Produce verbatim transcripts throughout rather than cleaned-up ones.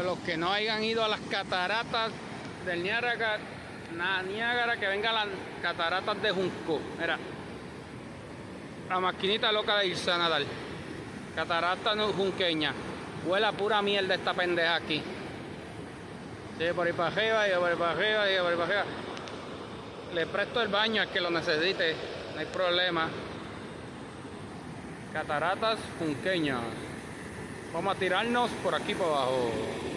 Pues los que no hayan ido a las cataratas del Niágara, Niágara, que vengan las cataratas de Junco. Mira, la maquinita loca de irse a nadar. Catarata junqueña. Huele a pura mierda esta pendeja aquí. Sigue por ahí para arriba, sigue por ahí para arriba, sigue por ahí para arriba. Le presto el baño al que lo necesite, no hay problema. Cataratas junqueñas. Vamos a tirarnos por aquí por abajo.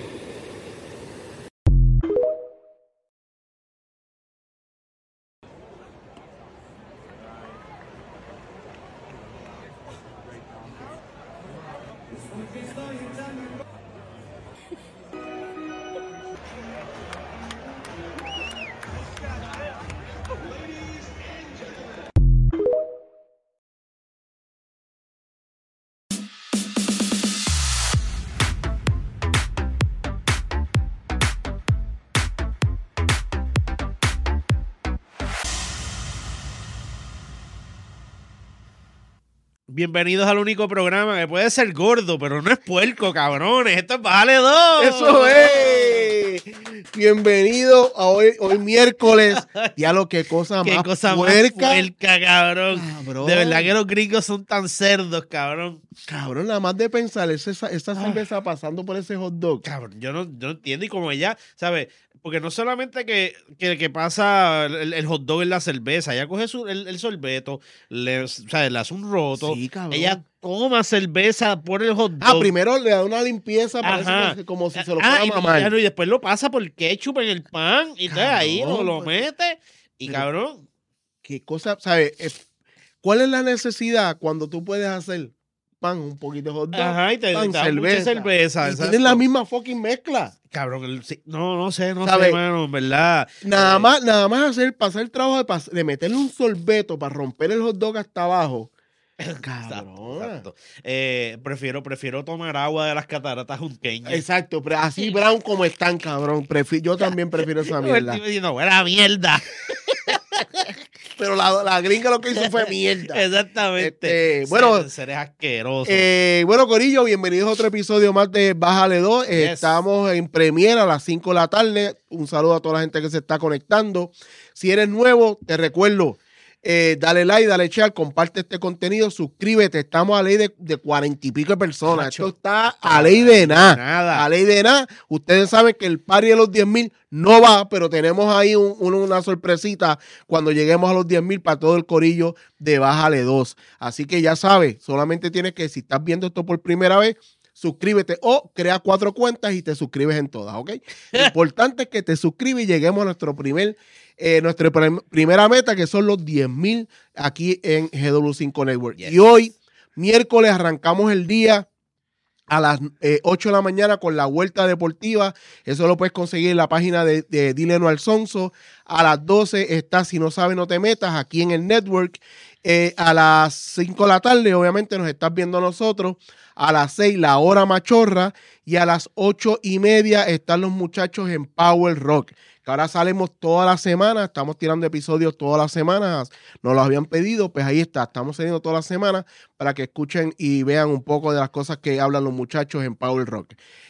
Bienvenidos al único programa que puede ser gordo, pero no es puerco, cabrones. Esto es Bájale dos. ¡Eso es! Bienvenido a hoy, hoy miércoles. Ya lo que cosa Qué más cosa puerca. más puerca, cabrón. Cabrón. De verdad que los gringos son tan cerdos, cabrón. Cabrón, nada más de pensar, esa, esa cerveza pasando por ese hot dog. Cabrón, yo no, yo no entiendo. Y como ella, ¿sabes? Porque no solamente que, que, que pasa el, el hot dog en la cerveza, ella coge su, el, el sorbeto, le, o sea, le hace un roto. Sí, cabrón. Ella toma cerveza por el hot dog. Ah, primero le da una limpieza, parece Ajá. que- como si se lo Ah, fuera a y, mamar. y, y después lo pasa por ketchup en el pan y entonces ahí lo, Cabrón, lo pues. mete y Pero- cabrón. ¿Qué cosa? ¿Sabes? Es- ¿Cuál es la necesidad cuando tú puedes hacer pan, un poquito de hot dog, Ajá, y te, pan, te da mucha cerveza. Y exacto. tienen la misma fucking mezcla. Cabrón, el- sí, no, no sé, no ¿Sabe? sé, mano, en verdad. Nada Eh, más, nada más hacer, pasar el trabajo de, pas- de meterle un sorbeto para romper el hot dog hasta abajo. Exacto, Cabrón. exacto. Eh, prefiero, prefiero tomar agua de las cataratas junqueñas. Exacto, pero así brown como están, cabrón. Prefi- yo también prefiero esa El mierda. tipo diciendo, buena mierda. Pero la, la gringa lo que hizo fue mierda. Exactamente. Este, bueno, Ser- seres asquerosos. Eh, bueno, Corillo, bienvenidos a otro episodio más de Bájale dos. Eh, Yes. Estamos en premiera a las cinco de la tarde. Un saludo a toda la gente que se está conectando. Si eres nuevo, te recuerdo, eh, dale like, dale share, comparte este contenido, suscríbete. Estamos a ley de, de cuarenta y pico de personas. Macho. Esto está a ley de nada. Nada. A ley de nada. Ustedes saben que el party de los diez mil no va, pero tenemos ahí un- un- una sorpresita cuando lleguemos a los diez mil para todo el corillo de Bájale dos. Así que ya sabes, solamente tienes que, si estás viendo esto por primera vez, suscríbete o crea cuatro cuentas y te suscribes en todas, ¿ok? Lo importante es que te suscribes y lleguemos a nuestro primer, eh, nuestra prim- primera meta, que son los diez mil aquí en G W cinco Network. Yes. Y hoy, miércoles, arrancamos el día a las eh, ocho de la mañana con la vuelta deportiva. Eso lo puedes conseguir en la página de, de Dile No al Sonso. A las doce está Si No Sabes No Te Metas aquí en el network. Eh, a las cinco de la tarde, obviamente, nos estás viendo a nosotros. A las seis, La Hora Machorra. Y a las ocho y media están los muchachos en Power Rock, que ahora salimos toda la semana. Estamos tirando episodios todas las semanas. Nos los habían pedido, pues ahí está. Estamos saliendo toda la semana para que escuchen y vean un poco de las cosas que hablan los muchachos en Power Rock.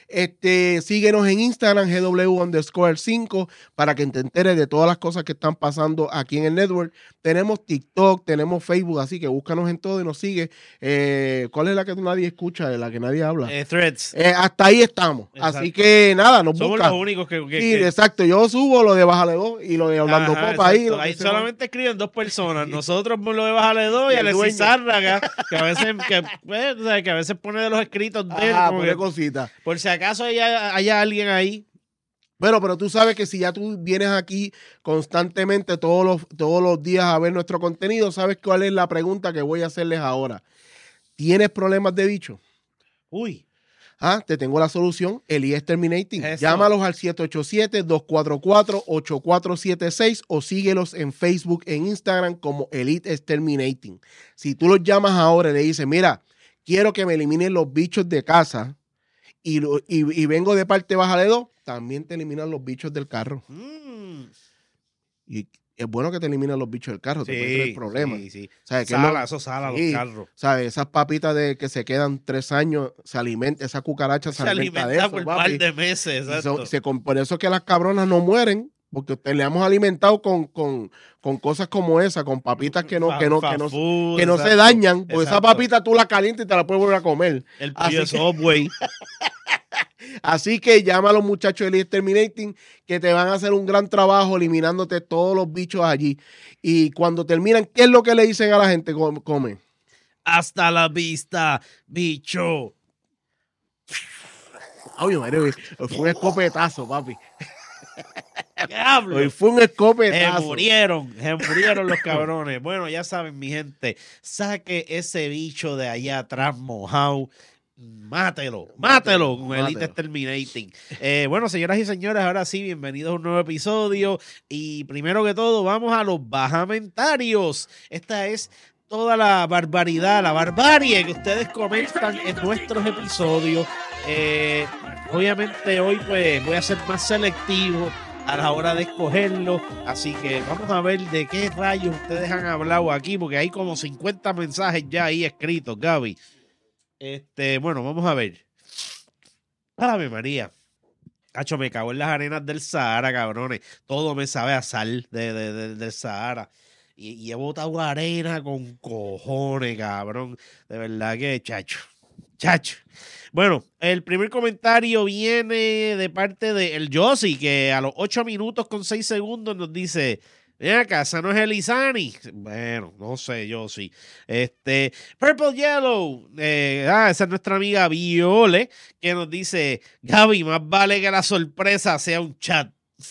Este, síguenos en Instagram, G W underscore cinco, para que te enteres de todas las cosas que están pasando aquí en el network. Tenemos TikTok, tenemos Facebook, así que búscanos en todo y nos sigue. Eh, ¿Cuál es la que nadie escucha, de la que nadie habla? Eh, threads. Eh, hasta ahí estamos. Exacto. Así que nada, nos Somos buscan. los únicos que... que- Sí, que- exacto. Yo subo lo de Bájale dos y lo de Hablando Ajá, Popa ahí. exacto. lo que Ahí se solamente escriben dos personas. Nosotros por lo de Bájale dos Y y el Alexis dueño. Zárraga, que a veces, que, pues, o sea, que a veces pone de los escritos de él, Ah, como pone que, cositas. por si acaso haya, haya alguien ahí. Bueno, pero tú sabes que si ya tú vienes aquí constantemente todos los, todos los días a ver nuestro contenido, ¿sabes cuál es la pregunta que voy a hacerles ahora? ¿Tienes problemas de bicho? Uy. Ah, te tengo la solución, Elías Terminating. Eso. Llámalos al siete ocho siete, dos cuatro cuatro, ocho cuatro siete seis o síguelos en Facebook, en Instagram como Elite Exterminating. Si tú los llamas ahora y le dices, mira, quiero que me eliminen los bichos de casa y, lo- y, y vengo de parte Bájale dos, también te eliminan los bichos del carro. Mm. Y es bueno que te eliminen los bichos del carro, te puede traer problemas. Sí, sí. ¿Sabes? Que Sala, no- eso sala sí, los carros. ¿sabes? Esas papitas de que se quedan tres años, se alimenta, esa cucaracha se, Se alimenta, alimenta de por eso, un par papi. de meses, Y son- exacto. se com- por eso es que las cabronas no mueren, porque te le hemos alimentado con, con, con cosas como esa, con papitas que no, Fa- que no, fa que no, food, que no se exacto, dañan, porque esa exacto. papita tú la calientas y te la puedes volver a comer. El Así pollo de que- Subway. Así que llama a los muchachos de Elite Terminating que te van a hacer un gran trabajo eliminándote todos los bichos allí. Y cuando terminan, ¿qué es lo que le dicen a la gente? Com- Come. Hasta la vista, bicho. Ay, madre, hoy fue un escopetazo, papi. Diablo. Hoy fue un Se escopetazo. murieron, se murieron los cabrones. Bueno, ya saben, mi gente, saque ese bicho de allá atrás mojado. Mátelo, mátelo con Mátelo. Elite Terminating. Eh, bueno, señoras y señores, ahora sí, bienvenidos a un nuevo episodio. Y primero que todo, vamos a los bajamentarios. Esta es toda la barbaridad, la barbarie que ustedes comentan en nuestros episodios. Eh, obviamente hoy pues voy a ser más selectivo a la hora de escogerlo, así que vamos a ver de qué rayos ustedes han hablado aquí, porque hay como cincuenta mensajes ya ahí escritos, Gaby. Este, bueno, vamos a ver. Ave María. Cacho, me cago en las arenas del Sahara, cabrones. Todo me sabe a sal de, de- de- del Sahara. Y, y he botado arena con cojones, cabrón. De verdad que, chacho. Chacho. Bueno, el primer comentario viene de parte de el Yossi, que a los ocho minutos con seis segundos nos dice: ven acá, esa no es Elizani. Bueno, no sé, Yossi. Este, Purple Yellow, eh, ah, esa es nuestra amiga Viole, que nos dice: Gaby, más vale que la sorpresa sea un chat.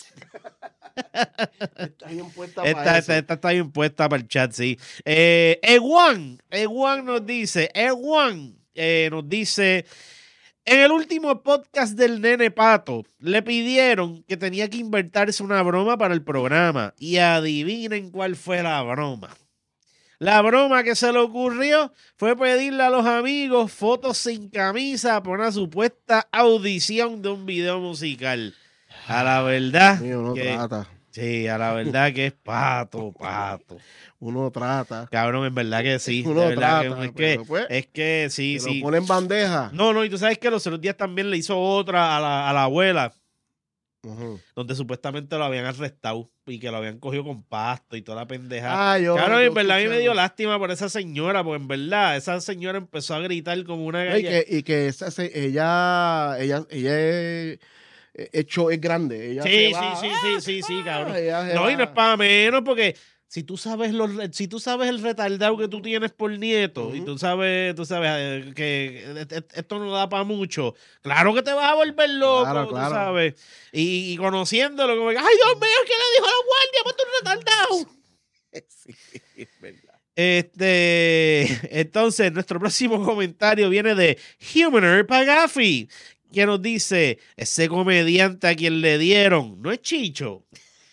Está bien puesta Esta, para esta, eso. esta está bien puesta para el chat, sí. Eh, Ewan, Ewan nos dice, Ewan eh, nos dice, en el último podcast del Nene Pato, le pidieron que tenía que inventarse una broma para el programa. Y adivinen cuál fue la broma. La broma que se le ocurrió fue pedirle a los amigos fotos sin camisa para una supuesta audición de un video musical. A la verdad, Mío, uno que- trata. sí, a la verdad que es pato, pato. Uno trata. Cabrón, en verdad que sí. Uno de verdad trata, que, es, pero que, pues, es que sí, Te sí. lo pone en bandeja. No, no, y tú sabes que los otros días también le hizo otra a la, a la abuela, Ujú. donde supuestamente lo habían arrestado y que lo habían cogido con pasto y toda la pendejada. Ah, yo, Claro, yo en verdad a mí me escuché dio algo. lástima por esa señora, porque en verdad esa señora empezó a gritar como una No, y galla. que, y que esa, se- ella, ella, ella es, hecho, es grande. Ella Sí, se sí, va, sí, sí, sí, sí, cabrón. ella se No, y va. no es para menos, porque si tú sabes los, si tú sabes el retardado que tú tienes por nieto, y Ujú. tú sabes, tú sabes eh, que et- et- esto no da para mucho, claro que te vas a volver loco, Claro, tú claro. sabes. Y, y conociéndolo, como que, ay, Dios mío, ¿qué le dijo a la guardia? Pues tú retardado. Sí, es verdad. Este, entonces, nuestro próximo comentario viene de Humaner Pagafi, que nos dice: ese comediante a quien le dieron, no es Chicho.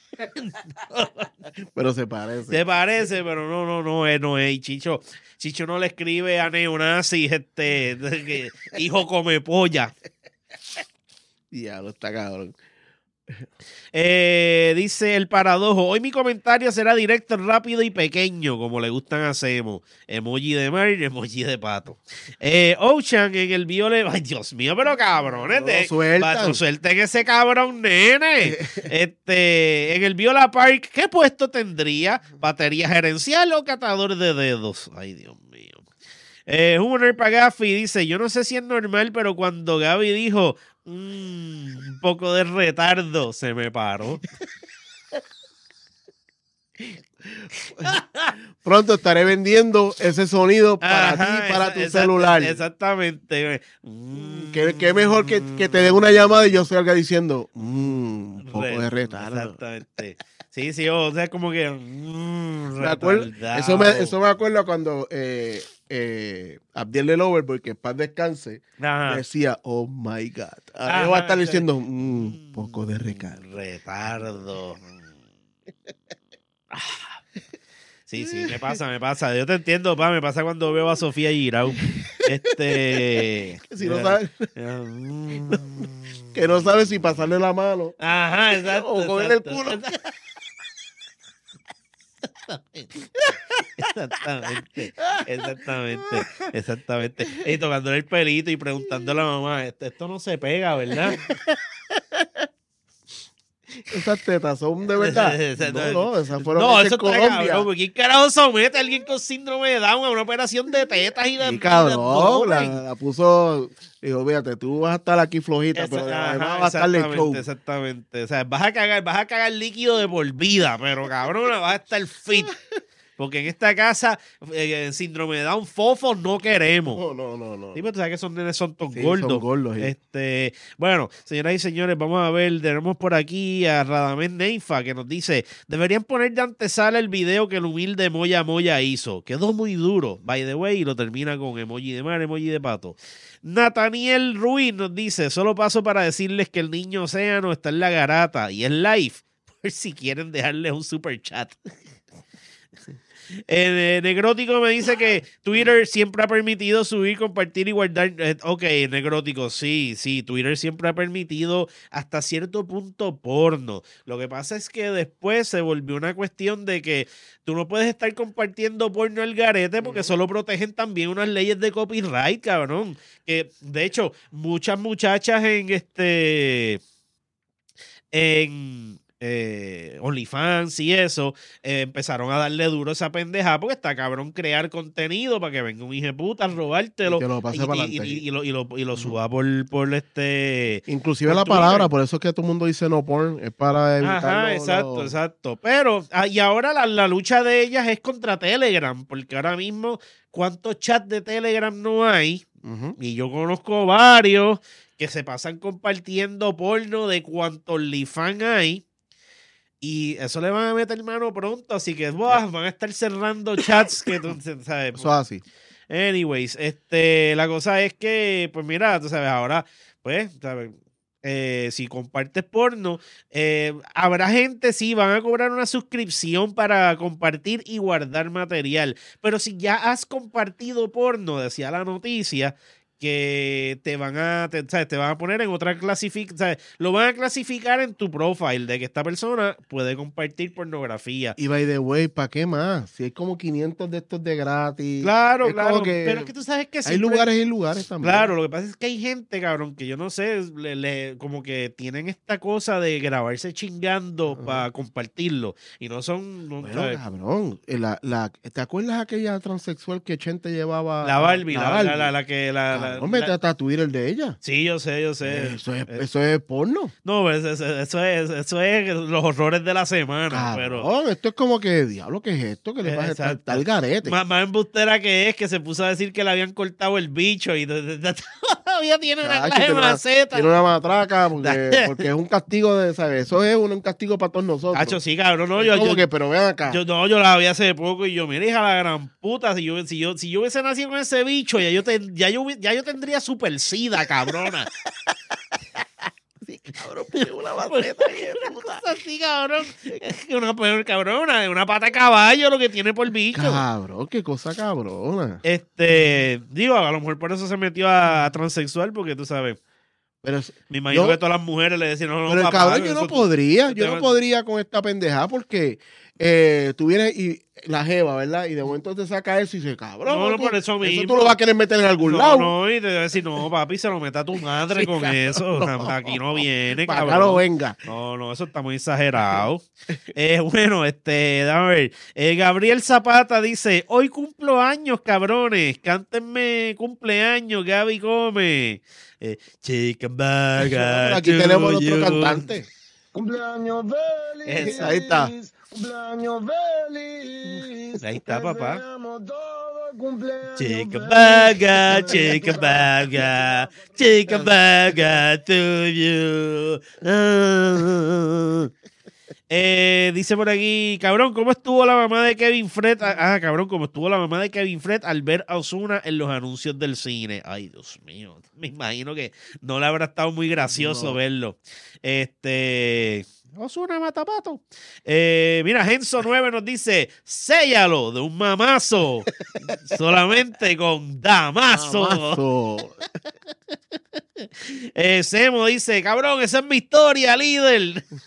Pero se parece. Te parece, pero no, no, no, eh, no es Chicho. Chicho no le escribe a neonazis, este, de que, hijo come polla. Diablo, está cabrón. Eh, dice el paradojo: hoy mi comentario será directo, rápido y pequeño, como le gustan a Semo. Emoji de mar, emoji de pato. Eh, Ocean en el viole. Ay, Dios mío, pero cabrones, No de, lo sueltan. va, suelten ese cabrón, nene. Este, en el Viola Park, ¿qué puesto tendría? ¿Batería gerencial o catador de dedos? Ay, Dios mío. Eh, Humor Pagafi dice: yo no sé si es normal, pero cuando Gaby dijo "Mm, un poco de retardo", se me paró. Pronto estaré vendiendo ese sonido para Ajá, ti, para esa- tu exacta- celular. Exactamente. Mm, ¿Qué, qué mejor que, que te den una llamada y yo salga diciendo "Mm, un poco re- de retardo". Exactamente. Sí, sí, o sea, como que mm, Me acuerdo- retardado. eso, me, eso me acuerda cuando eh, eh, Abdiel del Overboard, que en paz descanse, Ajá. decía, oh my God. Ahora Ajá, yo voy a estar sí. diciendo un poco de recarga. Retardo. Ah. Sí, sí, me pasa, me pasa. Yo te entiendo, pa, me pasa cuando veo a Sofía Girau. Este. Si no sabes, Mm. que no sabes si pasarle la mano Ajá, exacto. o cogerle el exacto. culo. Exactamente, exactamente, exactamente. Y tocándole el pelito y preguntándole a la mamá, esto, esto no se pega, ¿verdad? Esas tetas son de verdad. No, no, esas fueron No, hechas eso en está Colombia. cabrón. ¿Por ¿Quién carajo somete a alguien con síndrome de Down a una operación de tetas y de, Sí, y de cabrón, la, abdomen? la puso, dijo, fíjate, tú vas a estar aquí flojita, Esa- pero ajá, además va a estar el show. exactamente, exactamente. O sea, vas a cagar, vas a cagar líquido de por vida, pero cabrón, vas a estar fit. Porque en esta casa, eh, síndrome de Down, fofos no queremos. No, no, no, no. Sí, pero tú sabes que esos nenes son tan Sí, gordos. son gordos, sí. Este, bueno, señoras y señores, vamos a ver, tenemos por aquí a Radamés Neifa que nos dice, deberían poner de antesala el video que el humilde Moya Moya hizo. Quedó muy duro, by the way, y lo termina con emoji de mar, emoji de pato. Nathaniel Ruiz nos dice, solo paso para decirles que el niño océano está en la garata y es live, por si quieren dejarle un super chat. El eh, Negrótico me dice que Twitter siempre ha permitido subir, compartir y guardar. Eh, ok, Negrótico, sí, sí, Twitter siempre ha permitido hasta cierto punto porno. Lo que pasa es que después se volvió una cuestión de que tú no puedes estar compartiendo porno al garete porque solo protegen también unas leyes de copyright, cabrón. Que de hecho, muchas muchachas en este. En. Eh, OnlyFans y eso, eh, empezaron a darle duro a esa pendeja porque está cabrón crear contenido para que venga un hijo de puta a robártelo Y que lo pase y, para y- adelante. y- y lo, y lo- y lo suba por, por este... Inclusive por la Twitter. palabra, por eso es que todo el mundo dice no porn, es para evitar Ajá, lo- exacto, lo- exacto. Pero, ah, y ahora la, la lucha de ellas es contra Telegram, porque ahora mismo, ¿cuántos chats de Telegram no hay? Ujú. Y yo conozco varios que se pasan compartiendo porno de cuántos OnlyFans hay. Y eso le van a meter mano pronto, así que buah, van a estar cerrando chats que tú sabes. Eso es así. Anyways, este, la cosa es que, pues mira, tú sabes, ahora, pues, sabes, eh, si compartes porno, eh, habrá gente, sí, van a cobrar una suscripción para compartir y guardar material. Pero si ya has compartido porno, decía la noticia, que te van a, te, ¿sabes? Te van a poner en otra clasificación, lo van a clasificar en tu profile de que esta persona puede compartir pornografía. Y by the way, ¿para qué más? Si hay como quinientos de estos de gratis. Claro, es como claro, que pero es que tú sabes que hay siempre- lugares y lugares también. Claro, lo que pasa es que hay gente, cabrón, que yo no sé, le, le- como que tienen esta cosa de grabarse chingando Ajá. para compartirlo. Y no son, no, Bueno, ¿sabes? cabrón, eh, la, la, ¿te acuerdas aquella transexual que Chente llevaba? La Barbie, La la, Barbie. la, la, la que la, la- Cabrón, la- vete hasta Twitter de ella. Sí, yo sé, yo sé. Eso es, Eh, eso es porno. No, pero eso, eso- eso es, eso es los horrores de la semana, pero Cabrón, esto es como que, diablo, ¿qué es esto? ¿Qué le pasa a Exacto. estar tal garete? más, más embustera que es que se puso a decir que le habían cortado el bicho y de- de- de- todavía tiene una Chacho, clase de tiene una- maceta. Tiene una matraca porque, porque es un castigo de, ¿sabes? Eso es un, un castigo para todos nosotros. Cacho, sí, cabrón, no, Es yo, como yo, que, pero ven acá. Yo no, yo la vi hace poco y yo, mira, hija la gran puta, si yo, si yo, si yo hubiese nacido con ese bicho, ya yo, te, ya yo, hubi- ya yo tendría super sida, cabrona. Cabrón, porque una maceta bien puta. Así, cabrón. Es que una peor cabrona, una pata de caballo lo que tiene por bicho. Cabrón, qué cosa cabrona. Este, digo, a lo mejor por eso se metió a, a transexual, porque tú sabes, Pero, es- me imagino Yo- que todas las mujeres le decían, no, no, pero el papá, cabrón, yo eso no tú- podría. tú Yo te no vas- podría con esta pendejada porque eh, tú vienes y la jeva, ¿verdad? Y de momento te saca eso y dice, cabrón. No, no, tú- por eso mismo. tú lo vas a querer meter en algún No, lado. no, y te va a decir, no, papi, se lo meta a tu madre Sí, con cabrón, eso. no. Aquí no viene, Para cabrón. acá no venga. No, no, eso está muy exagerado. eh, bueno, este, déjame ver. Eh, Gabriel Zapata dice, hoy cumplo años, cabrones. Cántenme cumpleaños, Gaby Gómez. Eh, Chicken Burger. Aquí to tenemos a nuestro you. cantante. Cumpleaños feliz. Esa, ahí está. Cumpleaños feliz. Ahí está, Te papá. deseamos todo el cumpleaños Chicken feliz. Burger, Chicken Burger, Chicken Burger to you. Ah. Eh, dice por aquí, cabrón, ¿cómo estuvo la mamá de Kevin Fred? Ah, cabrón, ¿cómo estuvo la mamá de Kevin Fred al ver a Ozuna en los anuncios del cine? Ay, Dios mío, me imagino que no le habrá estado muy gracioso No. verlo. Este... Ozuna matapato. Eh, mira, Genso nueve nos dice, séllalo de un mamazo, solamente con damazo. Mamazo. Eh, Semo dice, cabrón, esa es mi historia, líder.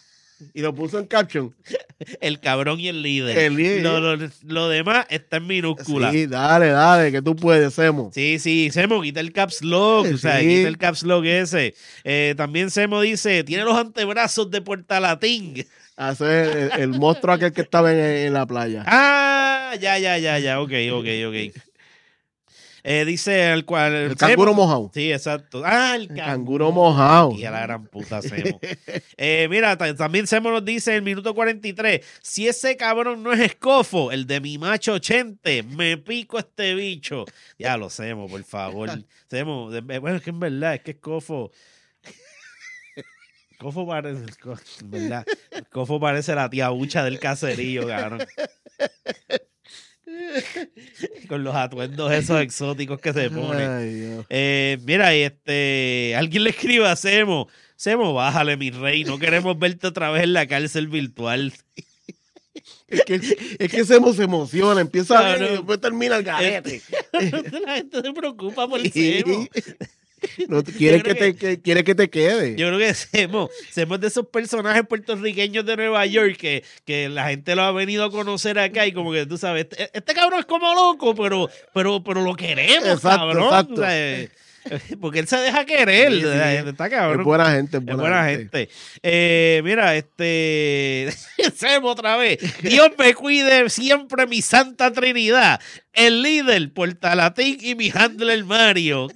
Y lo puso en caption. El cabrón y el líder. El líder. Lo, lo, lo demás está en minúscula. Sí, dale, dale, que tú puedes, Semo. Sí, sí, Semo, quita el caps lock, o sea, Sí. quita el caps lock ese. Eh, también Semo dice, tiene los antebrazos de Puerta Latín. Hacer el, el monstruo aquel que estaba en, en la playa. Ah, ya, ya, ya, ya, ok, ok, ok. Eh, dice el cual... El canguro mojado. Sí, exacto. Ah, el, El canguro, canguro mojado. Y a la gran puta Semo. eh, mira, t- también Semo nos dice en el minuto cuarenta y tres, si ese cabrón no es Escofo, el de mi macho Chente, me pico este bicho. Ya lo Semo, por favor. Semo, de- bueno, es que en verdad, es que Escofo... Escofo parece... En verdad, Escofo parece la tía Ucha del caserío, cabrón. Con los atuendos esos exóticos que se pone. Ay, Dios. Eh, mira, y este, alguien le escribe a Semo, Semo, bájale mi rey, no queremos verte otra vez en la cárcel virtual. Es que, es que Semo se emociona, empieza a ver Claro. y después termina el garete. La gente se preocupa por Sí. Semo. No, te- quiere, Yo que creo te, que, quiere que te quede. Yo creo que Semo, Semo es de esos personajes puertorriqueños de Nueva York que, que la gente lo ha venido a conocer acá y como que tú sabes, este, este cabrón es como loco, pero, pero, pero lo queremos, Exacto, cabrón. exacto. O sea, eh, porque él se deja querer, Sí, sí. o sea, está cabrón. Es buena gente, es Es buena, buena gente. Eh, mira, este. Semo otra vez. Dios me cuide siempre mi Santa Trinidad. El líder, Puerta Latín y mi handler Mario.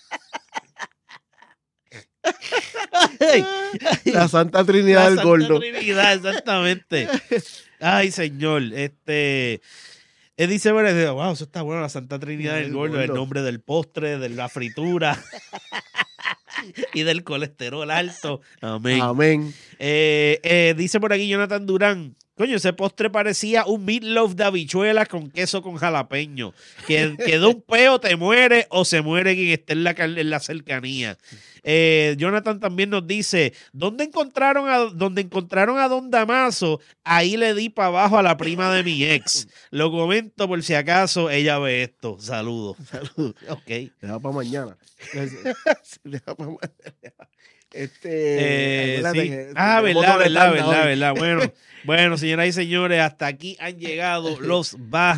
Ay, La Santa Trinidad la del Santa Gordo. Trinidad, exactamente. Ay, señor. Este. Él dice, bueno, dice, wow, eso está bueno, la Santa Trinidad del El Gordo, el gordo. nombre del postre, de la fritura y del colesterol alto. Amén. Amén. Eh, eh, dice por aquí Jonathan Durán. Coño, ese postre parecía un meatloaf de habichuelas con queso con jalapeño. Que, que de un peo te muere o se muere quien esté en la, cal- en la cercanía. Eh, Jonathan también nos dice, ¿dónde encontraron a, donde encontraron a Don Damaso? Ahí le di para abajo a la prima de mi ex. Lo comento por si acaso ella ve esto. Saludos. Saludos. Ok. Deja para mañana. Deja para mañana. Este. Eh, acuérdate sí. que Ah, tenemos verdad, doble verdad, tanda verdad, hoy. verdad. Bueno, bueno, señoras y señores, hasta aquí han llegado los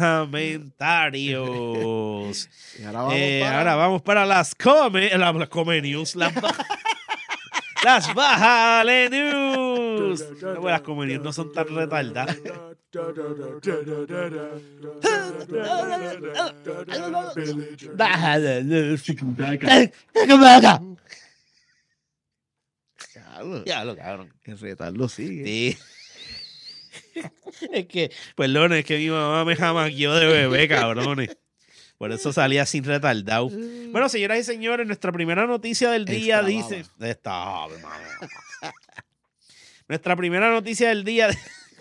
bajamentarios. Y ahora vamos Eh, para- Ahora vamos para las come, las, las come news, las, ba- las bájale news. No, las come news no son tan retardadas. Bájale news. Diablo, Ya lo cabrón. el retardo sigue. Sí. Es que, perdón, es que mi mamá me jamaqueó de bebé, cabrones. Por eso salía sin retardado. Bueno, señoras y señores, nuestra primera noticia del día Extra dice... Esta, ave María. Nuestra primera noticia del día...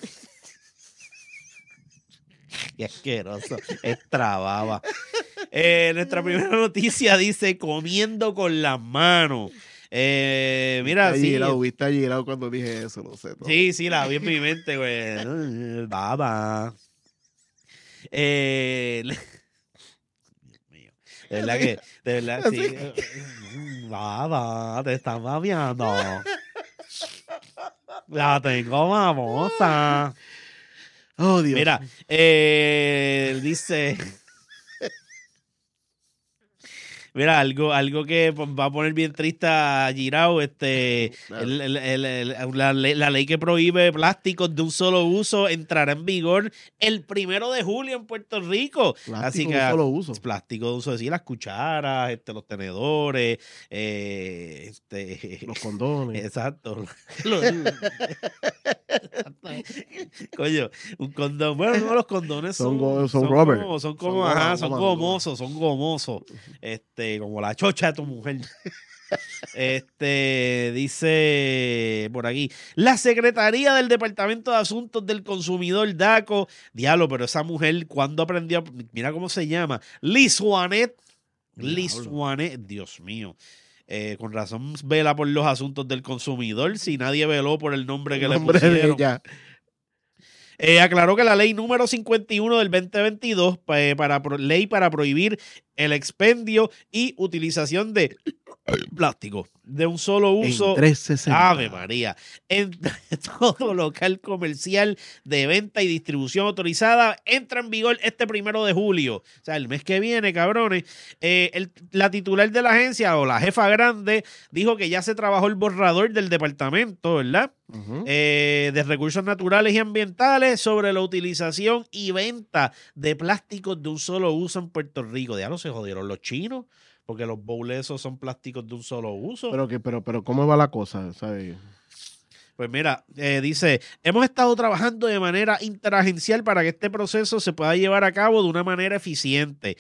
Qué asqueroso. Extra baba. Eh, nuestra primera noticia dice comiendo con las manos. Eh, mira, Viste sí. Girao, viste a Girao cuando dije eso, no sé. todo. Sí, sí, la vi en mi mente, güey. Baba. Eh, le- Dios mío. De verdad que, de verdad, sí. Baba, te están babeando. La tengo mamosa. Oh, Dios. Mira, eh, dice. Mira, algo, algo que pues, va a poner bien triste a Girao, este, Claro. el- el- el- el- la, ley, la ley que prohíbe plásticos de un solo uso entrará en vigor el primero de julio en Puerto Rico. Plástico Así de que un solo uso. plástico de uso, sí, las cucharas, este, los tenedores, eh, este, Los condones. exacto. Los- Coño, un condón. Bueno, no, los condones son, Son go- son rubber. como, son como, Son ajá, goma, son goma, gomosos, son gomosos. Este, como la chocha de tu mujer. Este, dice por aquí, la Secretaría del Departamento de Asuntos del Consumidor, DACO, diablo, pero esa mujer, ¿cuándo aprendió? Mira cómo se llama, Liz Juanet, Liz Diablo. Juanet, Dios mío. Eh, con razón vela por los asuntos del consumidor, si nadie veló por el nombre que El le nombre de pusieron. ella. Eh, aclaró que la ley número cincuenta y uno del veinte veintidós, pa- eh, para, pro- ley para prohibir el expendio y utilización de plástico de un solo uso. En trescientos sesenta. Ave María. En todo local comercial de venta y distribución autorizada entra en vigor este primero de julio. O sea, el mes que viene, cabrones. Eh, el, la titular de la agencia o la jefa grande dijo que ya se trabajó el borrador del departamento, ¿verdad? Uh-huh. Eh, de recursos naturales y ambientales sobre la utilización y venta de plásticos de un solo uso en Puerto Rico. Ya no se jodieron los chinos. Porque los bowls esos son plásticos de un solo uso. Pero, que, pero, pero ¿cómo va la cosa? ¿Sabes? Pues mira, eh, dice, hemos estado trabajando de manera interagencial para que este proceso se pueda llevar a cabo de una manera eficiente.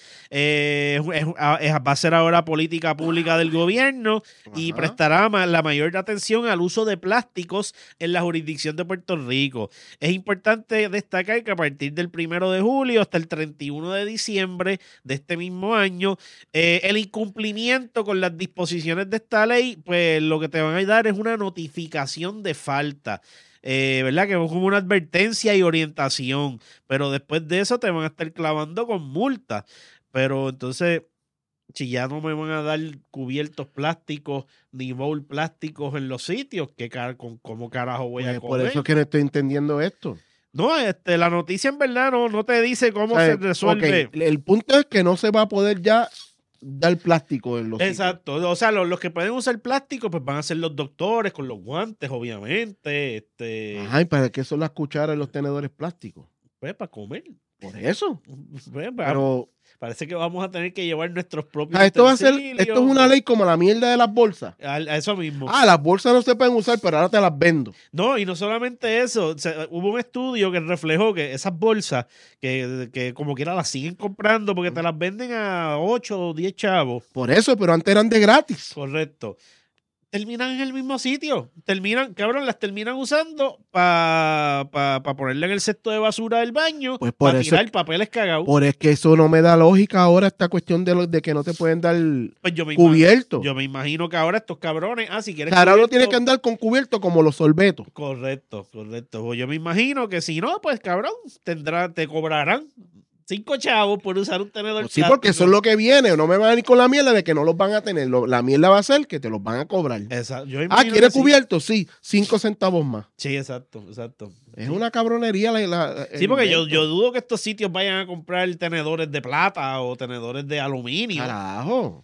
Eh, es, es, va a ser ahora política pública del gobierno y Ajá. prestará ma- la mayor atención al uso de plásticos en la jurisdicción de Puerto Rico. Es importante destacar que a partir del primero de julio hasta el treinta y uno de diciembre de este mismo año, eh, el incumplimiento con las disposiciones de esta ley, pues lo que te van a dar es una notificación de falta, eh, ¿verdad? Que es como una advertencia y orientación, pero después de eso te van a estar clavando con multa. Pero entonces, si ya no me van a dar cubiertos plásticos ni bowl plásticos en los sitios, ¿qué car con, ¿cómo carajo voy Pues, a por comer? eso es que no estoy entendiendo esto. No, este, la noticia en verdad no, no te dice cómo O sea, se resuelve. ok, el punto es que no se va a poder ya dar plástico en los Exacto, o sea, los, los que pueden usar plástico pues van a ser los doctores con los guantes, obviamente, este, sitios. Ajá, ¿y para qué son las cucharas y los tenedores plásticos? pues para comer. Por eso. Pues, pa- Pero parece que vamos a tener que llevar nuestros propios ah, esto va a ser, utensilios. esto es una ley como la mierda de las bolsas. A, a eso mismo. Ah, las bolsas no se pueden usar, pero ahora te las vendo. No, y no solamente eso, o sea, hubo un estudio que reflejó que esas bolsas, que, que como quiera las siguen comprando porque te las venden a ocho o diez chavos, Por eso, pero antes eran de gratis. correcto, terminan en el mismo sitio, terminan, cabrón, las terminan usando para pa, pa ponerle en el cesto de basura del baño, Pues por para eso tirar es- papeles cagados. Por es que eso no me da lógica ahora, esta cuestión de, lo, de que no te pueden dar Pues yo me, imagino, cubierto. yo me imagino que ahora estos cabrones, ah, si quieres Ahora no cubierto- tiene que andar con cubierto como los sorbetos. Correcto, correcto. Pues yo me imagino que si no, pues cabrón, tendrá, te cobrarán cinco chavos por usar un tenedor Pues sí, porque eso plástico. es lo que viene. No me van a ir con la mierda de que no los van a tener. Lo- la mierda va a ser que te los van a cobrar. Exacto. Yo me Ah, imagino ¿quieres que sí. cubierto? Sí, cinco centavos más. Sí, exacto, exacto. Es una cabronería. La, la- Sí, el porque yo, invento. yo dudo que estos sitios vayan a comprar tenedores de plata o tenedores de aluminio. Carajo.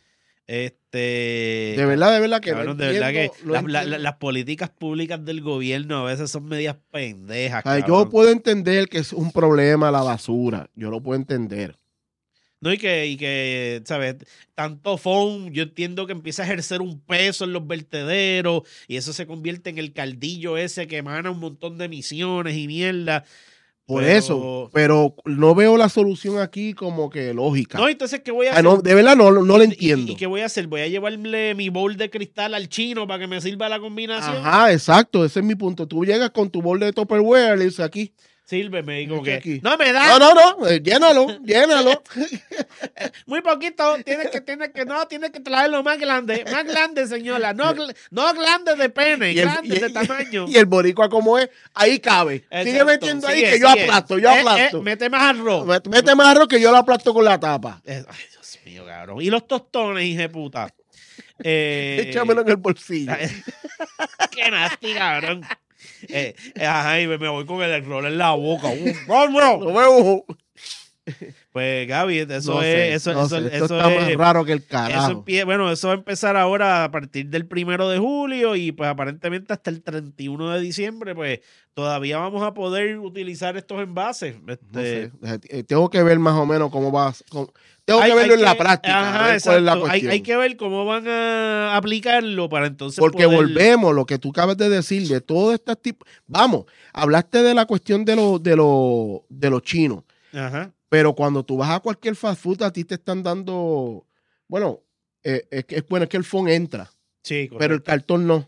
Este. De verdad, de verdad que cabrón, no de verdad que entiendo, no las- la- entiendo. la- las políticas públicas del gobierno a veces son medias pendejas. O sea, cabrón. yo puedo entender que es un problema la basura. Yo lo puedo entender. No, y que, y que, ¿sabes? Tanto foam, yo entiendo que empieza a ejercer un peso en los vertederos y eso se convierte en el caldillo ese que emana un montón de emisiones y mierda. Por Pero- eso. Pero no veo la solución aquí como que lógica. No, entonces, ¿qué voy a Ah, hacer? no, de verdad no, no lo ¿Y- entiendo. ¿Y, qué voy a hacer? ¿Voy a llevarle mi bowl de cristal al chino para que me sirva la combinación? Ajá, exacto. Ese es mi punto. Tú llegas con tu bol de Tupperware y le dices aquí. Sírveme y como Echa que, aquí. no me da, No, no, no. eh, llénalo, llénalo. muy poquito, tienes que, tienes que, no, tienes que traerlo más grande, más grande, señora, no, gl- no grande de pene, Y el- grande y- de tamaño. Y el boricua como es, ahí cabe. Sigue Exacto, metiendo ahí sigue, que yo sigue. aplasto, yo Eh, aplasto. eh, mete más arroz. Mete- Mete más arroz que yo lo aplasto con la tapa. Eh, Ay, Dios mío, cabrón. Y los tostones, hija de puta. Eh, Échamelo en el bolsillo. Qué nasty, cabrón. Eh, eh, ajá, y me me voy con el rol en la boca. Uh, ¡vamos! No veo. Pues, Gaby, eso No es. sé, eso, no eso, sé, esto eso está es, más raro que el Eso carajo. empie- bueno, eso va a empezar ahora a partir del primero de julio y pues aparentemente hasta el treinta y uno de diciembre, pues todavía vamos a poder utilizar estos envases. No Este, sé, eh, tengo que ver más o menos cómo va. cómo- tengo hay- que verlo hay en la que- práctica. ajá, a ver cuál es la exacto. Hay, cuestión. hay que ver cómo van a aplicarlo para entonces Porque poder- volvemos, lo que tú acabas de decir, de todo este tipo. Vamos, hablaste de la cuestión de, los de, los de los chinos, Ajá. pero cuando tú vas a cualquier fast food, a ti te están dando. Bueno, eh, es, que- es bueno, es que el phone entra, Sí, pero el correcto. cartón no.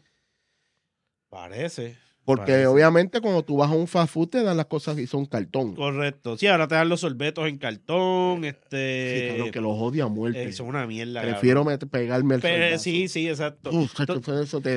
Parece. Porque parece. obviamente cuando tú vas a un fast food te dan las cosas y son cartón. Correcto. Sí, ahora te dan los sorbetos en cartón, Sí, este... cabrón, que los odio a muerte. eh, son una mierda. Prefiero cabrón. met- pegarme el Pero, soldazo. sí, sí, exacto. Uf, chacho, To- eso te,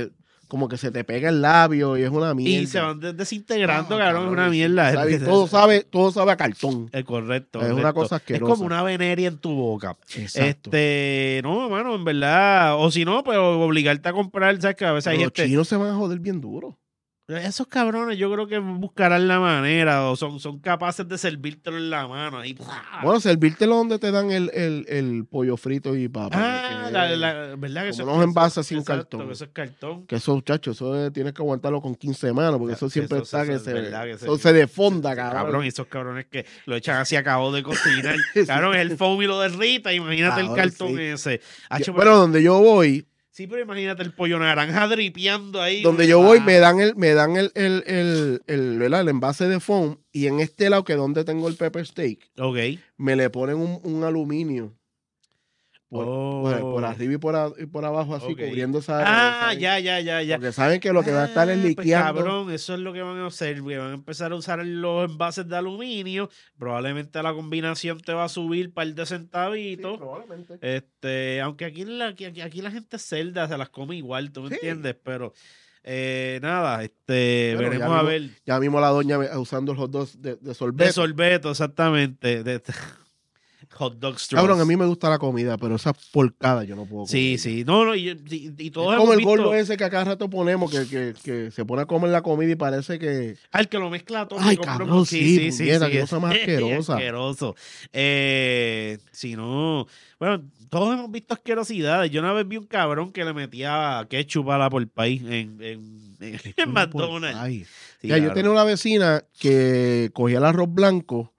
como que se te pega el labio y es una mierda. Y se van des- desintegrando, Ah, cabrón, es una sí, mierda. sabe, y todo sabe, todo sabe a cartón. Es correcto. Es una correcto. cosa Es asquerosa. como una veneria en tu boca. Exacto. Este, no, mano, en verdad. O si no, pues obligarte a comprar, ¿sabes? Que a veces hay Pero los gente. chinos se van a joder bien duro. Esos cabrones, yo creo que buscarán la manera, o son, son capaces de servírtelo en la mano. Ahí, ¡pah! Bueno, servírtelo donde te dan el, el, el pollo frito y papa. Ah, que- la, la- ¿verdad? Que como eso unos es- envases sin exacto, cartón. que eso es cartón. Que eso, muchachos, eso es- tienes que aguantarlo con quince manos, porque eso Sí, siempre eso- está eso que es se, verdad que se- eso se defonda, Cabrón, cabrón. y esos cabrones que lo echan así a cabo de cocinar. Cabrón, es el foam y lo derrita. Imagínate el Cabrón, cartón sí. ese. Yo- Hacho, bueno, donde yo voy, sí, pero imagínate el pollo naranja dripeando ahí. donde yo voy, me dan el, me dan el, el, el, el, ¿verdad? el envase de foam, y en este lado, que donde tengo el pepper steak, Ok. me le ponen un, un aluminio por, Oh. por, por arriba y por, a- y por abajo, así, Ok. cubriendo esa... Ah, esa- ya, ya, ya, ya. Porque saben que lo que va a estar es Ah, pues, liqueando. cabrón, eso es lo que van a hacer. Que van a empezar a usar los envases de aluminio. Probablemente la combinación te va a subir par de Sí, centavitos. probablemente. Este, aunque aquí la, aquí, aquí la gente es celda, se las come igual, ¿tú me Sí. entiendes? Pero eh, nada, este, Bueno, veremos ya a mismo- ver. Ya mismo la doña me- usando el hot dog de, de sorbeto. De sorbeto, exactamente. De, hot dog straws. Cabrón, a mí me gusta la comida, pero esa porcada yo no puedo comer. Sí, sí. No, no, y, y, y todos Es como hemos el gordo visto ese que a cada rato ponemos, que, que, que se pone a comer la comida y parece que... al que lo mezcla todo. Ay, que compró- cabrón, sí, puñeta, qué cosa más es asquerosa. asqueroso. Eh, si no, bueno, todos hemos visto asquerosidades. Yo una vez vi un cabrón que le metía ketchup a la por país en, en, en, en McDonald's. Ay. Sí, Ya, yo cabrón. tenía una vecina que cogía el arroz blanco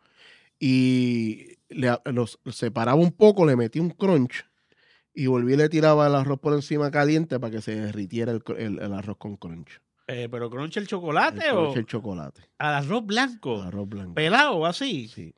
y le, los separaba un poco, le metía un crunch y volví y le tiraba el arroz por encima caliente para que se derritiera el, el- el arroz con crunch. Eh, pero crunch el El chocolate o crunch, el chocolate. al arroz blanco, El arroz blanco. pelado así. Sí.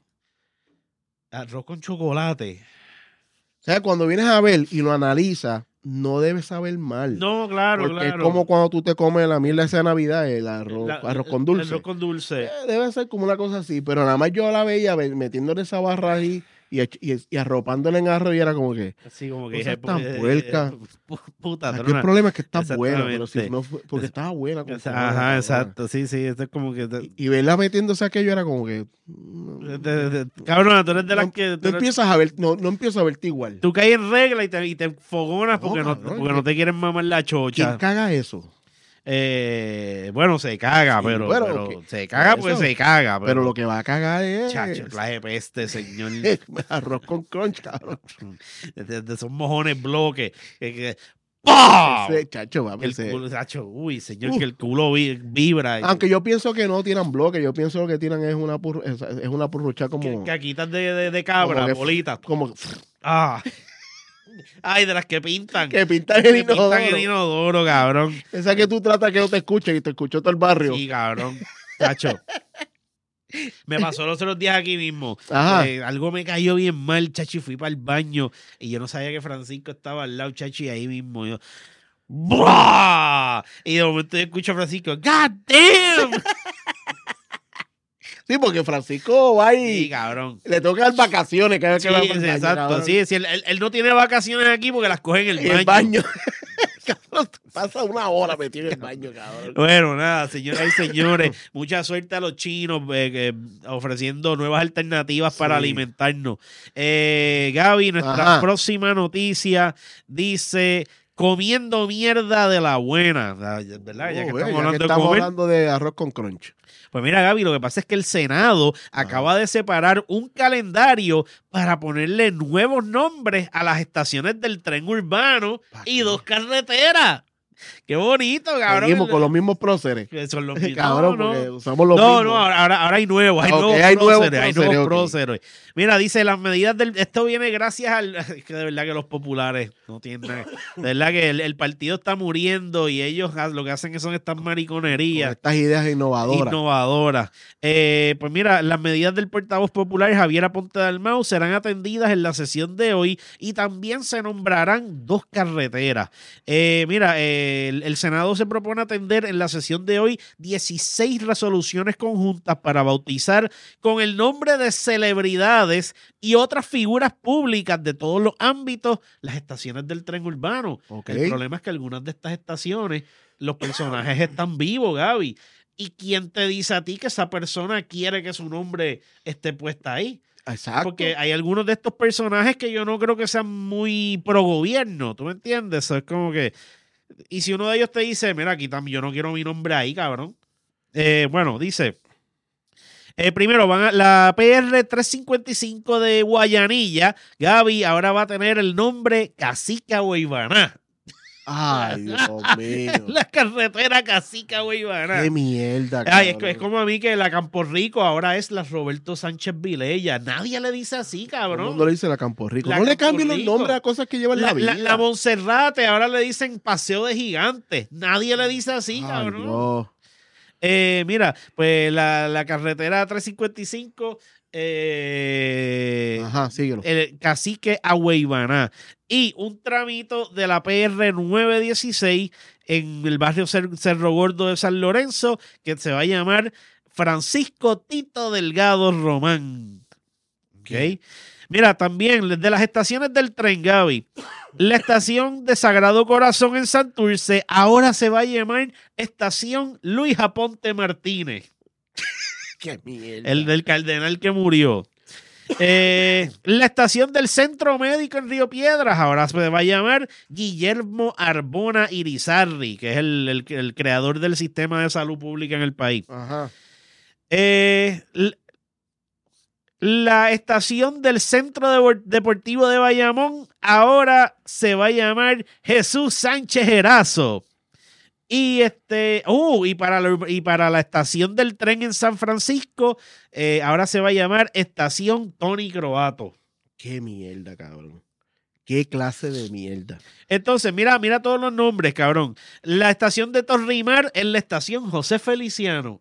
Arroz con chocolate. O sea, cuando vienes a ver y lo analizas, no debes saber mal. No, claro, porque claro. es como cuando tú te comes la mierda esa de Navidad, el arroz, La- arroz con el- dulce. el Arroz con dulce. Eh, debe ser como una cosa así, pero nada más yo la veía ve- metiéndole esa barra ahí y, ech- y, y arropándole en arroz y era como que, Así como que Cosas dije, tan eh, puercas. pu- puta, aquí tú el eres una- problema es que está buena, pero si Exactamente. no fue- porque estaba buena. con cojones, Ajá, cabrón. exacto, sí, sí, esto es como que... te- Y, y verla metiéndose aquello era como que... No, de- de- de- cabrón, tú eres de las no- que... no tú eres- empiezas a ver, no, no empiezo a verte igual. Tú caes en regla y te, y te fogonas No, porque, no, cabrón, porque no te quieren mamar la ¿Quién chocha. caga eso? Eh, bueno, se caga, Sí, pero, bueno, pero que- se caga porque eso. se caga. Pero, Pero lo que va a cagar es... Chacho, clase de peste, señor. arroz con crunch, cabrón. de, de esos mojones bloques. Que, que, ¡pam! Ese, chacho, va a Que el ese- culo, chacho, uy, señor, Uf. que el culo vi- vibra. Aunque yo pienso que no tiran bloques, yo pienso que tiran es una pur- es, es una purrucha como, Que, caquitas de, de, de cabra, como que- bolitas. como Ah. Ay, de las que pintan. que pintan el Que pintan inodoro. el inodoro, cabrón. Esa que tú tratas que no te escuche y te escuchó todo el barrio. Sí, cabrón. Chacho. Me pasó los otros días aquí mismo. Ajá. Eh, algo me cayó bien mal, chacho, y fui para el baño. Y yo no sabía que Francisco estaba al lado, chacho, y ahí mismo yo. ¡Buah! Y de momento yo escucho a Francisco, ¡God damn! Sí, porque Francisco va Sí, y cabrón. le toca dar vacaciones cada vez Sí, que va sí, para el baño, exacto. cabrón. Sí, sí, él, él- él no tiene vacaciones aquí porque las coge en el En baño. el baño. Cabrón, pasa una hora metido en el baño, cabrón. Bueno, nada, señoras y señores, mucha suerte a los chinos eh, que- ofreciendo nuevas alternativas para Sí. alimentarnos. Eh, Gaby, nuestra Ajá. próxima noticia dice comiendo mierda de la buena. ¿Verdad? Ya que Oh, estamos eh, ya hablando que de estamos comer. hablando de arroz con crunch. Pues mira, Gaby, lo que pasa es que el Senado acaba de separar un calendario para ponerle nuevos nombres a las estaciones del tren urbano ¿Pa' y qué? dos carreteras. Qué bonito, cabrón. Seguimos con los mismos próceres. Que son los mismos. Cabrón, No, no. porque usamos los No, mismos. no, ahora, ahora hay nuevos, hay Ok, nuevos hay nuevos próceres, hay nuevos próceres, ok. próceres. Mira, dice, las medidas del... Esto viene gracias al... Es que de verdad que los populares no tienen nada. De verdad que el, el partido está muriendo y ellos ha- lo que hacen son estas Con mariconerías estas ideas innovadoras. innovadoras. Eh, pues mira, las medidas del portavoz popular Javier Aponte Dalmau serán atendidas en la sesión de hoy y también se nombrarán dos carreteras. Eh, mira, eh, el, el Senado se propone atender en la sesión de hoy dieciséis resoluciones conjuntas para bautizar con el nombre de celebridades y otras figuras públicas de todos los ámbitos las estaciones del tren urbano. Ok. El problema es que algunas de estas estaciones los personajes están vivos, Gaby. ¿Y quién te dice a ti que esa persona quiere que su nombre esté puesta ahí? Exacto. Porque hay algunos de estos personajes que yo no creo que sean muy pro gobierno, ¿tú me entiendes? Es como que... Y si uno de ellos te dice, mira, aquí también yo no quiero mi nombre ahí, cabrón. Eh, bueno, dice... Eh, primero, van a, la P R trescientos cincuenta y cinco de Guayanilla, Gaby, ahora va a tener el nombre Cacique Agüeybaná. Ay, Dios mío. La carretera Cacique Agüeybaná. Qué mierda, Ay, es, cabrón. es como a mí que la Campo Rico ahora es la Roberto Sánchez Vilella. Nadie le dice así, Todo el cabrón. mundo le dice la Campo Rico. La no le Campo cambien los Rico. nombres a cosas que llevan la, La, vida. la, la Monserrate, ahora le dicen Paseo de Gigantes. Nadie le dice así, Ay, cabrón. Dios. Eh, mira, pues la, la carretera trescientos cincuenta y cinco, eh, Ajá, síguelo. el Cacique Agüeybaná. Y un tramito de la P R novecientos dieciséis en el barrio Cer- Cerro Gordo de San Lorenzo, que se va a llamar Francisco Tito Delgado Román. ¿Ok? Mira, también de las estaciones del tren, Gaby, la estación de Sagrado Corazón en Santurce ahora se va a llamar Estación Luis Aponte Martínez, Qué mierda. el del cardenal que murió. Eh, la estación del Centro Médico en Río Piedras ahora se va a llamar Guillermo Arbona Irizarry, que es el, el- el creador del sistema de salud pública en el país. Ajá. Eh, l- la estación del Centro Depor- Deportivo de Bayamón ahora se va a llamar Jesús Sánchez Erazo. Y este, uh, y para, la, y para la estación del tren en San Francisco, eh, ahora se va a llamar Estación Tony Croato. Qué mierda, cabrón. Qué clase de mierda. Entonces, mira, mira todos los nombres, cabrón. La estación de Torrimar es la estación José Feliciano.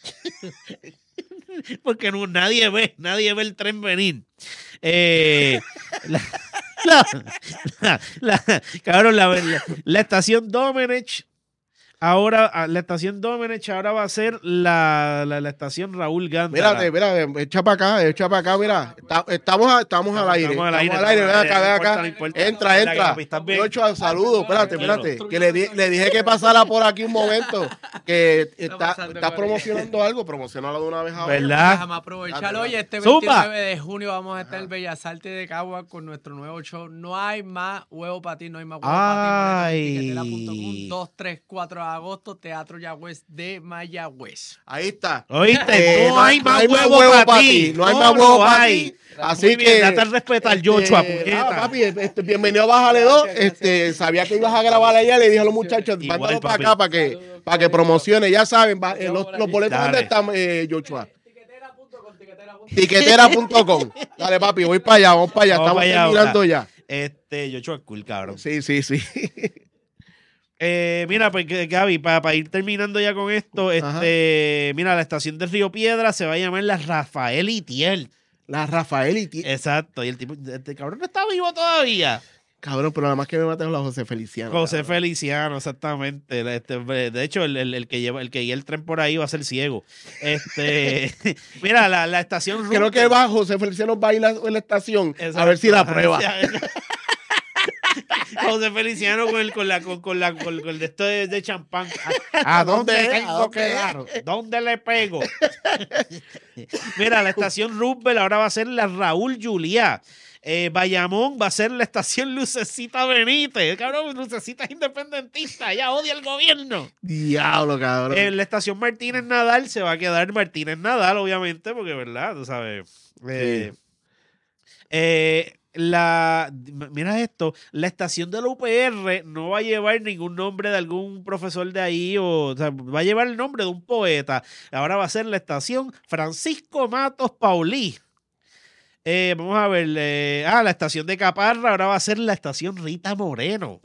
Porque no, nadie ve, nadie ve el tren venir. Eh, la, la- la- la- cabrón, la, la- la estación Domenech, ahora, la estación Domenech ahora va a ser la, la, la estación Raúl Gándara. Mírate, mira, echa para acá, echa para acá, mira. Está- estamos, a- estamos al aire. Estamos al aire, Estamos al aire, ven estamos al acá, ven aire, no acá. importa, no importa. Entra, Mira, entra. papi, ¿estás bien? Yocho, saludos, espérate, Tranquilo. espérate. Que le, di- le dije que pasara por aquí un momento. Que está, pasando estás por ahí. promocionando algo, promocionalo de una vez ahora. ¿Verdad? Déjame aprovecharlo. Oye, este Zumba. veintinueve de junio vamos a estar en Bellas Artes de Cagua con nuestro nuevo show. No hay más huevo para ti, no hay más huevo para ti. Ay. Tiquetera punto com, dos, tres, cuatro de agosto, Teatro Yagüez de Mayagüez. Ahí está. ¿Oíste? Eh, no hay más huevo para ti. No hay más huevo para hay. ti. Así Muy bien, que. date a respetar, este, Joshua, ah, puñeta. papi, este, bienvenido a Bájale dos. Este, sabía que ibas a grabar allá. Le dije a los muchachos, Igual, mándalo para papi. acá para que, para que promocione. Ya saben, va- eh, los, los boletos, Dale. ¿dónde están, eh, Joshua? Tiquetera punto com, tiquetera punto com. Tiquetera punto com. Dale, papi, voy para allá, vamos para allá. Vamos Estamos para allá terminando ahora. ya. Este, Joshua es cool, cabrón. Sí, sí, sí. Eh, mira, pues que- Gaby, para ir terminando ya con esto, este, mira, la estación de Río Piedra se va a llamar la Rafael Itiel. La Rafael y ti- Exacto, y el tipo, este cabrón no está vivo todavía. Cabrón, pero nada más que me matan los José Feliciano. José cabrón. Feliciano, exactamente. Este, de hecho, el, el- el que lleva, el que guía el tren por ahí va a ser ciego. Este, mira, la, la estación Creo que va José Feliciano va a ir a la, en la estación a Exacto. ver si la prueba. José Feliciano con el, con la, con, con la, con, con el de esto de, de champán. ¿A, a dónde dónde? ¿A tengo dónde? que dar? ¿Dónde le pego? Mira, la estación Roosevelt ahora va a ser la Raúl Juliá. Eh, Bayamón va a ser la estación Lucecita Benítez. Cabrón, Lucecita es independentista. Ella odia el gobierno. Diablo, cabrón. En la estación Martínez Nadal se va a quedar Martínez Nadal, obviamente, porque, ¿verdad? Tú sabes. Eh, eh, la, mira esto, la estación de la U P R no va a llevar ningún nombre de algún profesor de ahí, o, o sea, va a llevar el nombre de un poeta. Ahora va a ser la estación Francisco Matos Paulí. Eh, vamos a ver, eh, ah, la estación de Caparra ahora va a ser la estación Rita Moreno.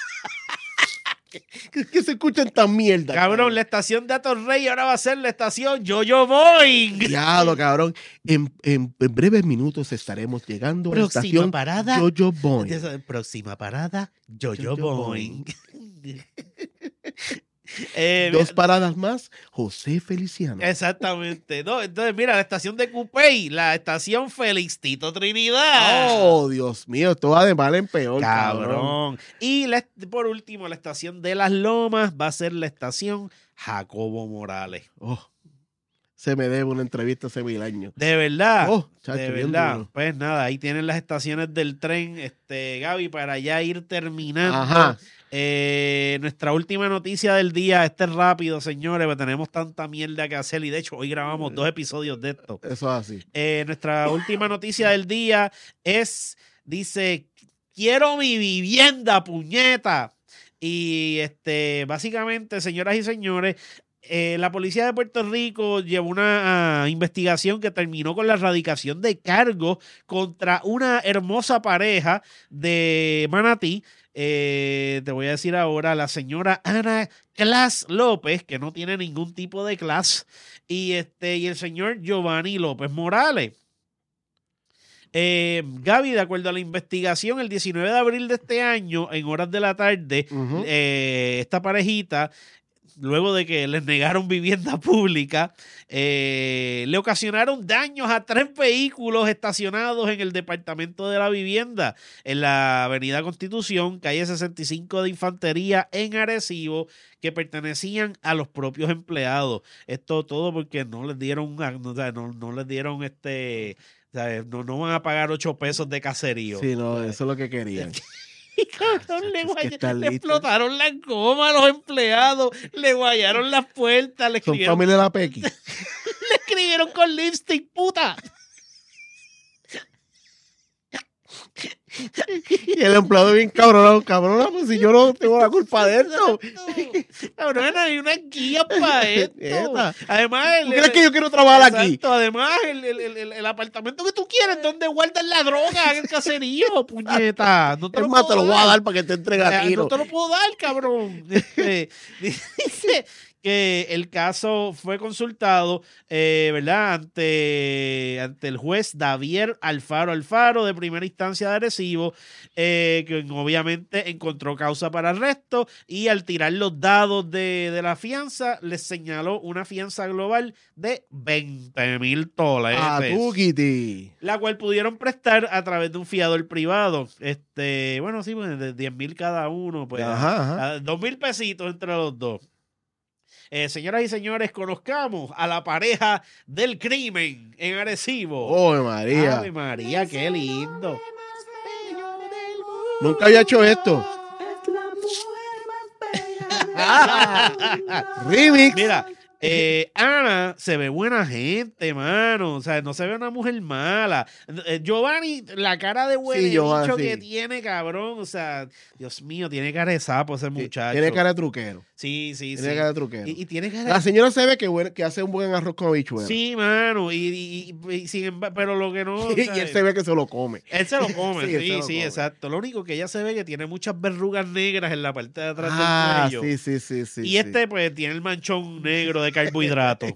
¿Qué, qué se escuchan tan mierda? Cabrón, la estación de Atorrey ahora va a ser la estación Yo-Yo Boing. Diablo, cabrón. En, en, en breves minutos estaremos llegando a la Próxima estación parada. Jojo Boy. Próxima parada, Yo-Yo Yo-Yo Boing. Eh, Dos paradas más, José Feliciano. Exactamente. No, entonces, mira, la estación de Cupey, la estación Félix Tito Trinidad. Oh, Dios mío, esto va de mal en peor, cabrón. cabrón. Y la- por último, la estación de Las Lomas va a ser la estación Jacobo Morales. Oh, se me debe una entrevista hace mil años. De verdad. Oh, chacho, de bien verdad. duro. Pues nada, ahí tienen las estaciones del tren, este, Gaby, para ya ir terminando. Ajá. Eh, nuestra última noticia del día, este es rápido, señores, porque tenemos tanta mierda que hacer y de hecho hoy grabamos dos episodios de esto. Eso es así. Eh, nuestra última noticia del día es, dice, quiero mi vivienda, puñeta. Y este, básicamente, señoras y señores, eh, la policía de Puerto Rico llevó una uh, investigación que terminó con la erradicación de cargos contra una hermosa pareja de Manatí. Eh, te voy a decir ahora, la señora Ana Clas López, que no tiene ningún tipo de clase, y, este, y el señor Giovanni López Morales. Eh, Gaby, de acuerdo a la investigación, el diecinueve de abril de este año, en horas de la tarde, Ujú. eh, esta parejita, luego de que les negaron vivienda pública, eh, le ocasionaron daños a tres vehículos estacionados en el Departamento de la Vivienda, en la Avenida Constitución, calle sesenta y cinco de Infantería, en Arecibo, que pertenecían a los propios empleados. Esto todo porque no les dieron, no, no, no les dieron este... No, no van a pagar ocho pesos de caserío. Sí, no, eso es lo que querían. Y cabrón, le, Es que guay- están le listos. explotaron las gomas a los empleados, le guayaron las puertas, le Son escribieron, familia de la Pequi. le escribieron con lipstick, puta. Y el empleado bien cabrón, cabrón, pues si yo no tengo la culpa de esto. Cabrón, hay una guía para esto. Neta. Además, el, ¿Tú crees el- que yo quiero trabajar aquí? Exacto, además, el, el, el, el- el apartamento que tú quieres, donde guardan la droga en el caserío, puñeta. No te Es lo más, puedo te lo voy a dar. dar para que te entregue a Eh, tiro. No te lo puedo dar, cabrón. Este, dice que el caso fue consultado, eh, ¿verdad? Ante, ante el juez David Alfaro Alfaro, de primera instancia de Arecibo, eh, que obviamente encontró causa para arresto y al tirar los dados de, de la fianza, les señaló una fianza global de veinte mil dólares. Ah, tú, Kitty. La cual pudieron prestar a través de un fiador privado. Este, bueno, sí, pues de diez mil cada uno, pues Ajá, ajá. a dos mil pesitos entre los dos. Eh, señoras y señores, conozcamos a la pareja del crimen en Arecibo. Oh, María. Ave María, qué lindo. Nunca había hecho esto. Remix. Mira, eh, Ana se ve buena gente, mano. O sea, no se ve una mujer mala. Eh, Giovanni, la cara de buen Sí, Giovanni, bicho sí. que tiene, cabrón. O sea, Dios mío, tiene cara de sapo ese muchacho. Tiene cara de truquero. Sí, sí, Tiene sí. cara de truquero. Y, y tiene cara La señora se ve que, buen- que hace un buen arroz con habichuela. Sí, mano. Y, y- y- y sin embargo, pero lo que no. y ¿sabes? él se ve que se lo come. Él se lo come, Sí, sí, él sí, se lo come. exacto. Lo único que ella se ve que tiene muchas verrugas negras en la parte de atrás Ah, del cuello. sí, sí, sí, sí. y sí. este, pues, tiene el manchón negro de carbohidratos.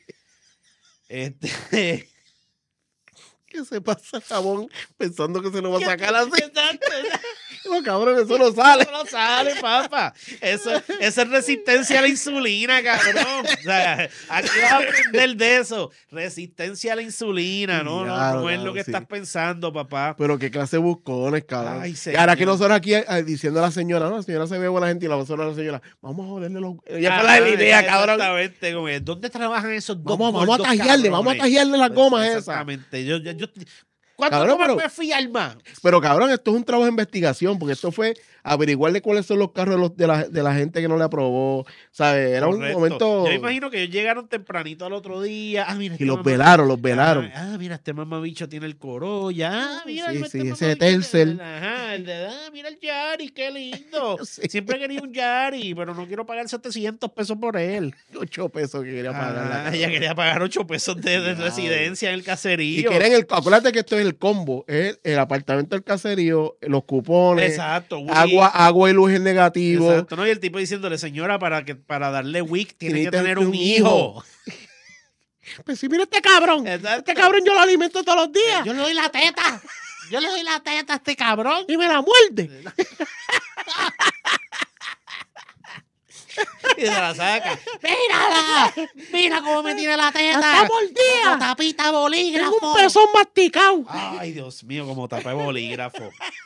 este. Que se pasa jabón pensando que se lo va a sacar así. Exacto. No, cabrón, eso no sale. Eso no sale, papá. Eso, eso es resistencia a la insulina, cabrón. O sea, aquí vas a aprender de eso. Resistencia a la insulina, no, no, Claro, no es lo claro, que sí. estás pensando, papá. Pero qué clase de buscones, cabrón. Ay, y ahora que señor. nosotros aquí eh, diciendo a la señora, no, la señora se ve buena gente y la nosotros a la señora, vamos a joderle los... Ya fue la Ah, idea, cabrón. Exactamente, como es, ¿dónde trabajan esos dos Vamos, vamos a gordos tajearle, vamos a cabrones? tajearle las gomas esas. Exactamente. Yo, yo, yo, ¿Cuánto Cabrón, tú me pero- puedes fiar más? Pero cabrón, esto es un trabajo de investigación, porque esto fue averiguarle cuáles son los carros de, los- de, la, de la gente que no le aprobó, ¿sabes? Era Correcto. un momento... Yo imagino que ellos llegaron tempranito al otro día. Ah, mira, Y este los mamá- velaron, los velaron. Ah, ah, mira, este mamabicho tiene el Corolla. Ah, mira, Sí, este sí, mamabicho ese tiene- Tercel. Ajá, el de, ah, mira el Yari, qué lindo. Sí. Siempre he querido un Yari, pero no quiero pagar setecientos pesos por él. Ocho pesos que quería pagar. la Ah, cabrón. ella quería pagar ocho pesos de, de Diablo. residencia en el Y caserío. quieren el... Acuérdate que esto es el combo. Es el apartamento del caserío, los cupones, Exacto. Wii. agua, agua y luz en negativo. Exacto, ¿no? Y el tipo diciéndole, señora, para que para darle wick tiene Tiene que que tener tener un un hijo. Pues sí, mira este cabrón. Exacto. Este cabrón yo lo alimento todos los días. Yo le doy la teta. Yo le doy la teta a este cabrón. Y me la muerde. Y se la saca. ¡Mírala! ¡Mira cómo me tiene la teta! ¡Está mordida! Como tapita de bolígrafo. Tengo un pezón masticado. Ay, Dios mío, como tapé de bolígrafo.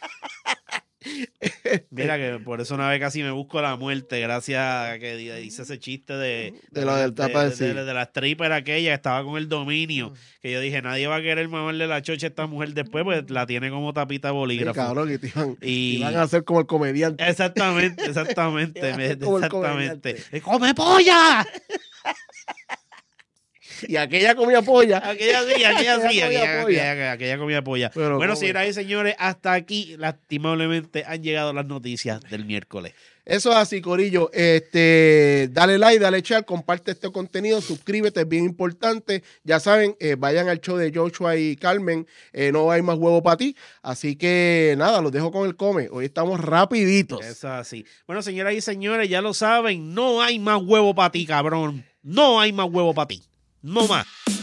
Mira que por eso una vez casi me busco la muerte, gracias a que hice ese chiste de, De lo del tapa de de, sí. de, de la stripper aquella que estaba con el dominio, que yo dije, nadie va a querer mamarle la chocha a esta mujer después, pues la tiene como tapita de Sí, bolígrafo. cabrón, que te iban, te Y- iban a hacer como el comediante. Exactamente, exactamente, me- Como el exactamente. comediante. ¡Come polla! Y aquella comía polla. Aquella sí, aquella sí, Aquella comía aquella, polla. aquella, aquella comía polla. Pero bueno, come. señoras y señores, hasta aquí, lastimablemente, han llegado las noticias del miércoles. Eso es así, Corillo. Este, dale like, dale share, comparte este contenido, suscríbete, es bien importante. Ya saben, eh, vayan al show de Joshua y Carmen. Eh, no hay más huevo para ti. Así que nada, los dejo con el come. Hoy estamos rapiditos. Eso es así. Bueno, señoras y señores, ya lo saben, no hay más huevo para ti, cabrón. No hay más huevo para ti. No más.